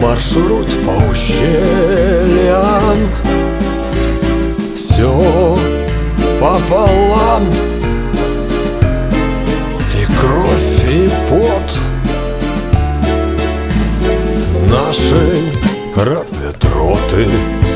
маршрут по ущельям. Все пополам, и кровь, и пот нашей разведроты.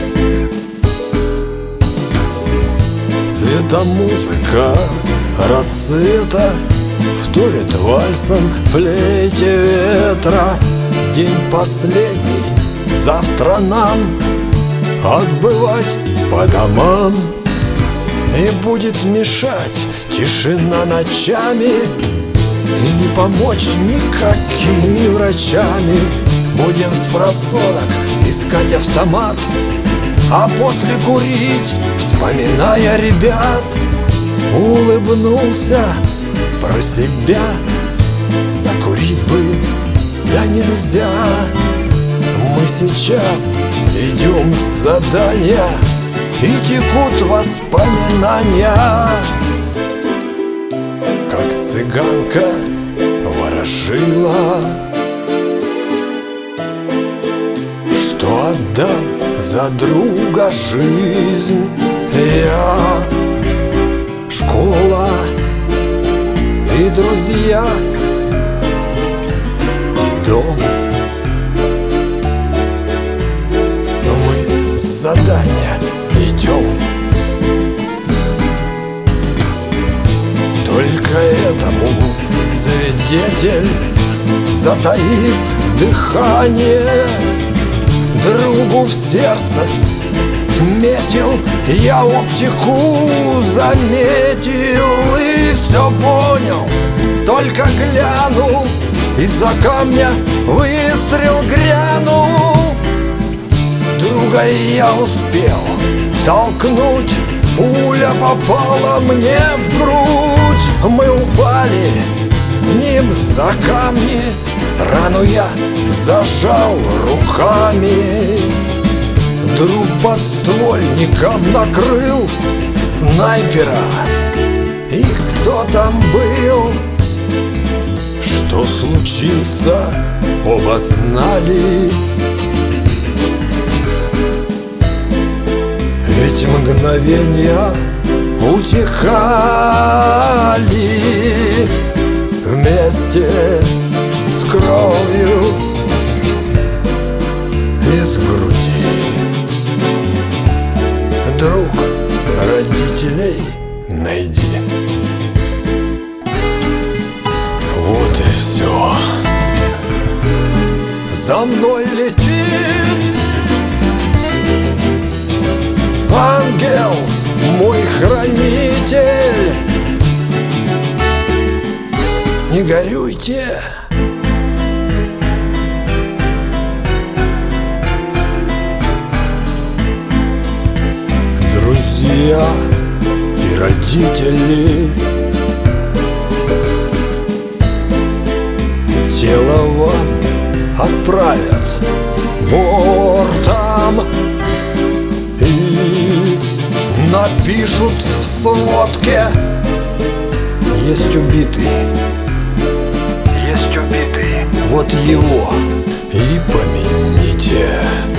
Цветомузыка рассвета вторит вальсом флейте ветра. День последний, завтра нам отбывать по домам. И будет мешать тишина ночами, и не помочь никакими врачами. Будем спросонок искать автомат, а после курить, вспоминая ребят. Улыбнулся про себя, закурить бы, да нельзя. Мы сейчас идем с задания, и текут воспоминания, как цыганка ворошила, что отдам за друга жизнь я. Школа и друзья, и дом. Мы с задания идем. Только этому свидетель, затаив дыхание, другу в сердце метил. Я оптику заметил и все понял, только глянул. Из-за камня выстрел грянул. Друга я успел толкнуть, пуля попала мне в грудь. Мы упали с ним за камни, рану я зажал руками. Друг подствольником накрыл снайпера. И кто там был? Что случится, оба знали. Ведь мгновения утекали вместе с кровью из груди. Друг родителей найди. Вот и все. За мной летит ангел, мой хранитель. Не горюйте. Друзья и родители, тело вам отправят бортом и напишут в сводке: есть убитый, есть убитый. Вот его и помяните.